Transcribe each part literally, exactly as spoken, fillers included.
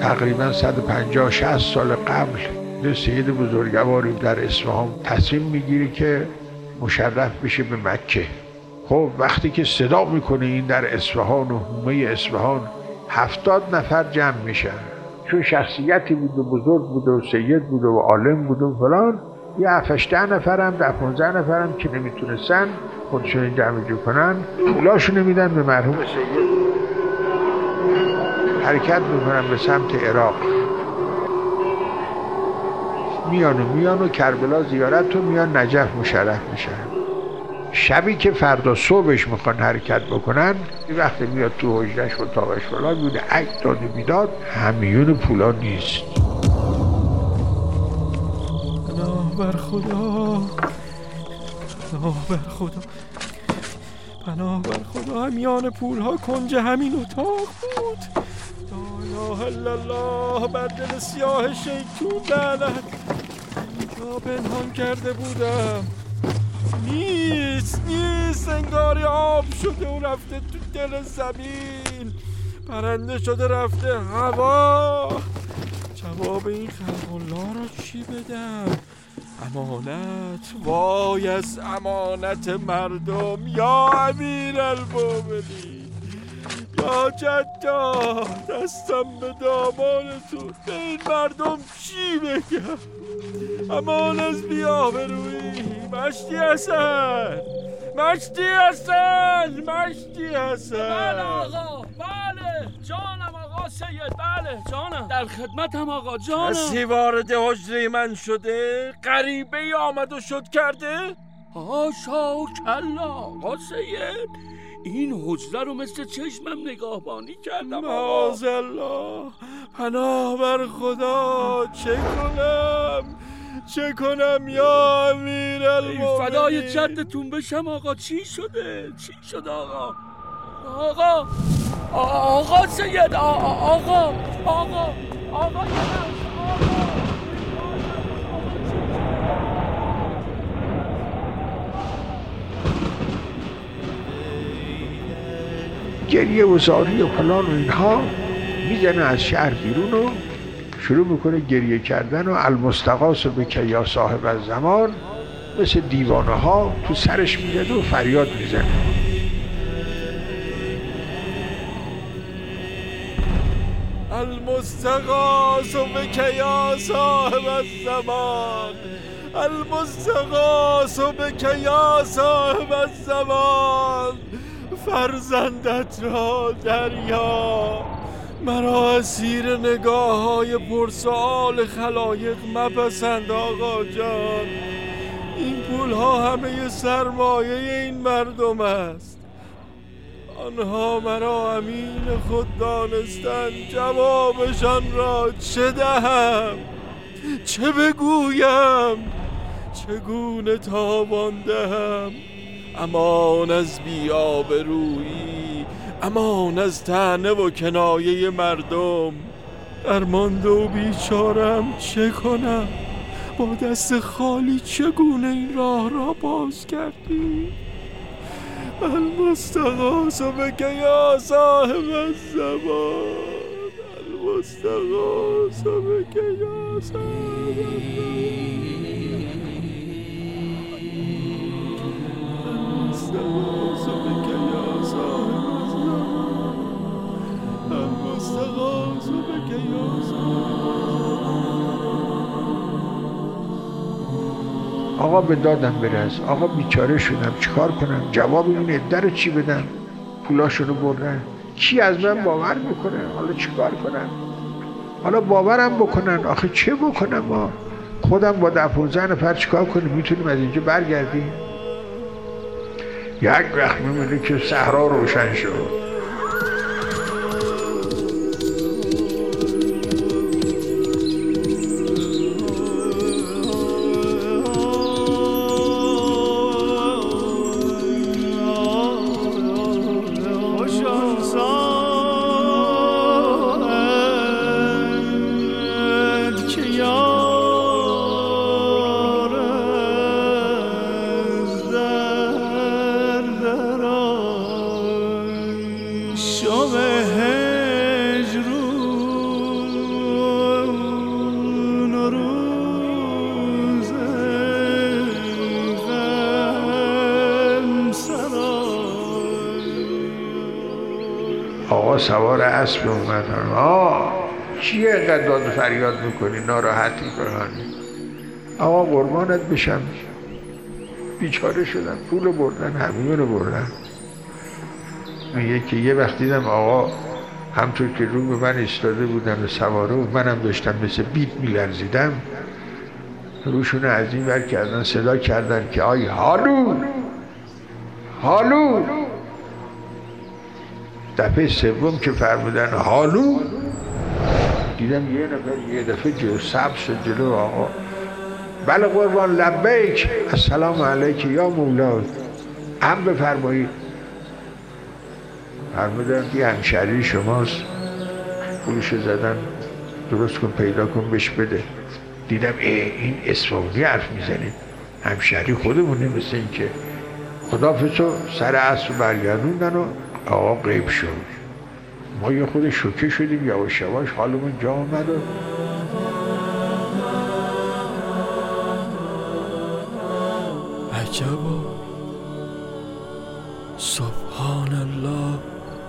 تقریبا صد و پنجاه شصت سال قبل یه سید بزرگواری در اصفهان تصمیم میگیره که مشرف بشه به مکه. خب وقتی که صدا میکنه این در اصفهان و حومه اصفهان هفتاد نفر جمع میشن، چون شخصیتی بود و بزرگ بود و سید بود و عالم بود و فلان، یه هفت ده نفرم ده پانزده نفرم که نمیتونستن خودشون جمع جو کنن پولاشونو میدن به مرحوم سید، حرکت میکنن به سمت عراق. میان و میان و کربلا زیارت و میان نجف مشرف میشن. شبی که فردا صبحش میخوان حرکت بکنن، وقتی میاد تو حجرش و اتاقش فلان میونه عکس داد و بیداد، همیون پولا نیست. پناه بر خدا، پناه بر خدا، پناه بر خدا، همیان پولها کنج همین اتاق بود. لا اله الا الله، بر دل سیاه شیطون لعنت. اینجا پنهان کرده بودم. نیست نیست، انگاری آب شده و رفته تو دل زمین، پرنده شده رفته هوا. جواب این خلق الله را چی بدم؟ امانت، وای از امانت مردم یا امیر المومنین، یا جدا، دستم به دامانتون. به این مردم چی بگم؟ امان از بی‌آبرویی. مشتی حسن، مشتی حسن، مشتی حسن. بله آقا، بله جانم آقا سید، بله جانم، در خدمتم آقا جانم. کسی وارد حجره من شده؟ غریبه ای آمد و شد کرده؟ هاشا و کلا آقا سید، این حجره رو مثل چشمم نگاهبانی کردم آقا. معاذالله، پناه بر خدا، چه کنم چه کنم یا امیر المومنین؟ فدای جدتون بشم آقا. چی شده؟ چی شده آقا؟ آقا آقا سید، آقا آقا آقا آقا گریه و زاری و فلان و اینها میزنه از شهر بیرون و شروع میکنه گریه کردن و المستغاث بک یا صاحب الزمان، مثل دیوانه ها تو سرش میزنه و فریاد میزنه. المستغاث بک یا صاحب الزمان، المستغاث بک یا صاحب الزمان، فرزندت را دریا. مرا اسیر نگاه های پرسؤال خلایق مپسند آقا جان. این پول ها همه سرمایه این مردم است. آنها مرا امین خود دانستند، جوابشان را چه دهم؟ چه بگویم؟ چگونه تاوان دهم؟ امان از بی‌آبرویی، امان از طعنه و کنایه مردم. درمانده و بیچارم چه کنم؟ با دست خالی چگونه این راه را باز کردی؟ المستغاث بک یا صاحب الزمان، المستغاث بک یا صاحب الزمان، المستغاث بک یا صاحب الزمان، المستغاث بک یا صاحب آقا به دادم برس، آقا بیچاره شدم، چیکار کنم؟ جواب این عده رو چی بدم؟ پولاشونو بردن، کی از من باور میکنه؟ حالا چیکار کنم؟ حالا باورم بکنن، آخه چه بکنم؟ ما خودم با ده پونزده نفر چیکار کنیم؟ میتونیم از اینجا برگردیم؟ یک وقت میمونه که صحرا روشن شد. آقا سوار اسب اومد. آه چیه اینقدر داد و فریاد میکنی ناراحتی کنانی؟ آقا قربانت بشم بیچاره شدن، پول بردن، همیون رو بردن. میگه که یه وقت دیدم آقا همطور که رو به من ایستاده بودن و سواره و منم داشتم مثل بیت میلرزیدم، روشون از این ور کردن صدا کردن که آی هالو هالو. دفعه سوم که فرمودن هالو دیدم یه نفر یه دفعه جلو سبز شد جلو آقا. بله قربان لبیک، السلام علیک یا مولا، هم بفرمایید. فرمودن که همشهری شماست، پولشو زدن درست کن پیدا کن بهش بده. دیدم ای این اصفهانی حرف میزنید، همشهری خودمونه. مثل این که خداحافظو سر عصر برگردوندن و آقا غیب شد. ما یه خود شوکه شدیم، یواش یواش حالمون جا آمد و عجبا، سبحان الله،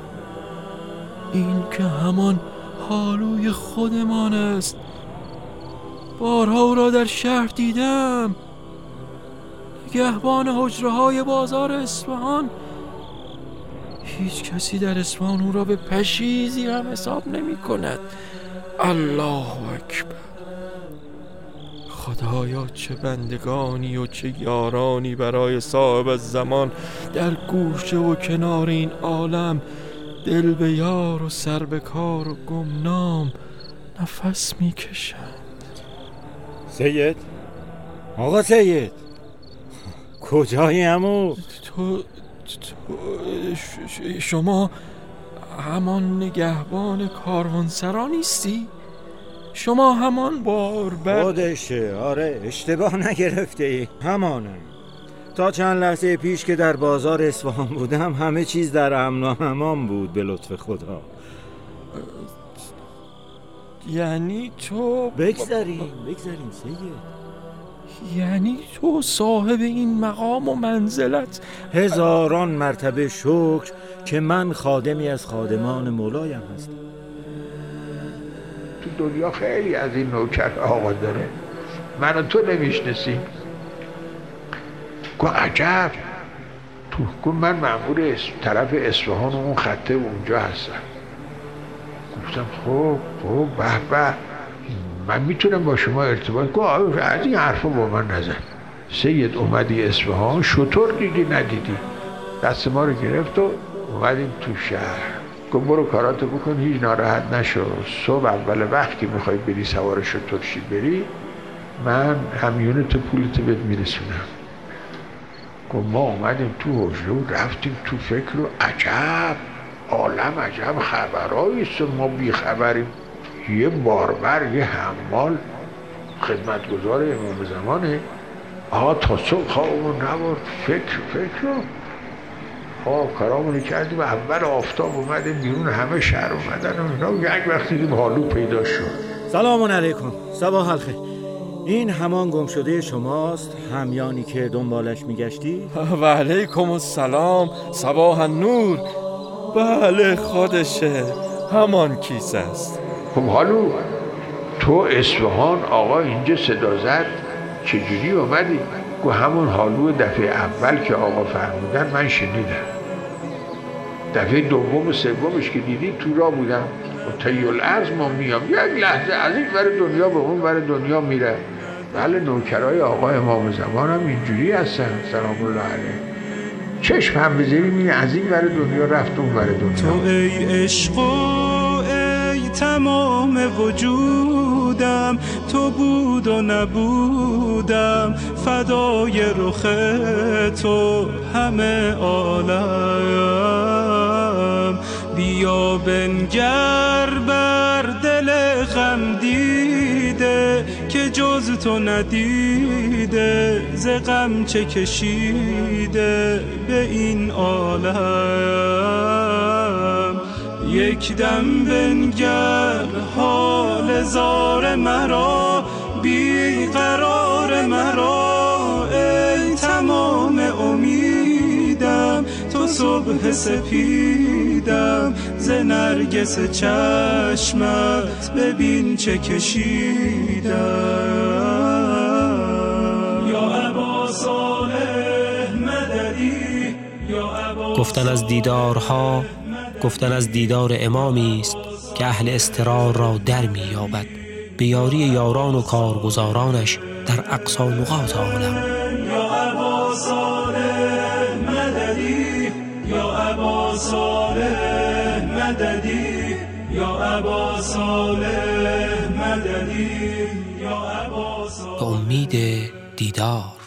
این که همان هالوی خودمان است. بارها او را در شهر دیدم، نگهبان حجره های بازار اصفهان. هیچ کسی در اصفهان او را به پشیزی هم حساب نمی کند. الله اکبر. خدایا چه بندگانی و چه یارانی برای صاحب الزمان در گوشه و کنار این عالم، دل به یار و سر به کار و گمنام نفس می کشند. سید، آقا سید، کجایی عمو؟ تو, تو ش... شما همان نگهبان کاروانسرا نیستی؟ شما همان باربر؟ خودشه، آره، اشتباه نگرفته ای، همانم. تا چند لحظه پیش که در بازار اصفهان بودم همه چیز در امن و امان بود به لطف خدا. یعنی تو بگذاریم بگذاریم سید، یعنی تو صاحب این مقام و منزلت؟ هزاران مرتبه شکر که من خادمی از خادمان مولایم هستم. تو دنیا خیلی از این نوکر آقا داره، من و تو نمیشناسیم. گو عجب، تو گو من مأمور طرف اصفهان و اون خطه اونجا هستم. گفتم خب خب به به، من میتونم با شما ارتباط کنم؟ از این حرفا با من نزن. سید اومدی اصفهان، شطور دیدی ندیدی؟ دست ما رو گرفت و اومدیم تو شهر. گفت برو کاراتو بکن، هیچ ناراحت نشو، صبح اول وقت که میخوای بری سوار شطور شی بری، من همیونتو پولتو بهت میرسونم. گفت ما اومدیم تو حجره و رفتیم تو فکر و عجب عالم عجب خبرهاییست، ما بی خبریم. یه باربر یه حمال خدمتگزار امام زمانه، آقا تا صبح خوابمون نبرد، فکر فکر رو خواب کارامونو کردیم. اول آفتاب اومدیم بیرون، همه شهر اومدن و اینا، یک وقت دیدیم حالو پیدا شد. سلام علیکم، صباح الخیر. این همان گم شده شماست، همیانی که دنبالش میگشتی؟ و علیکم السلام، صباح النور. بله خودشه، همان کیسه است. خب حالو تو اصفهان آقا اینجا صدا زد، چجوری اومدی؟ گو همون حالو دفعه اول که آقا فرمودن من شنیدم. دفعه دوم و سومش که دیدی تو را بودم و طی الارض ما میام، یک لحظه از این ور دنیا به اون ور دنیا میره. بله نوکرای آقا امام زمان هم اینجوری هستن سلام الله علیه. چشم هم بذاری می از این ور دنیا رفت اون ور دنیا. تو ای عشق و ای تمام وجودم، تو بود و نبودم، فدای رخ تو همه عالم. بیا بنگر بر دل غم دیده که جز تو ندیده، ز غم چه کشیده به این عالم. یک دم بنگر حال زار مرا، بی قرار مرا، ای تمام امیدم، تو صبح سپیدم ز نرگس چشمت ببین چه کشیدم. یا ابا صالح مددی، یا ابا گفتن از دیدارها، گفتن از دیدار امامی است که اهل استقرار را در می یابد به یاری یاران و کارگزارانش در اقصا نقاط عالم. یا ابا صالح مددی، یا ابا صالح مددی، یا ابا صالح مددی، یا ابا صالح. به امید دیدار.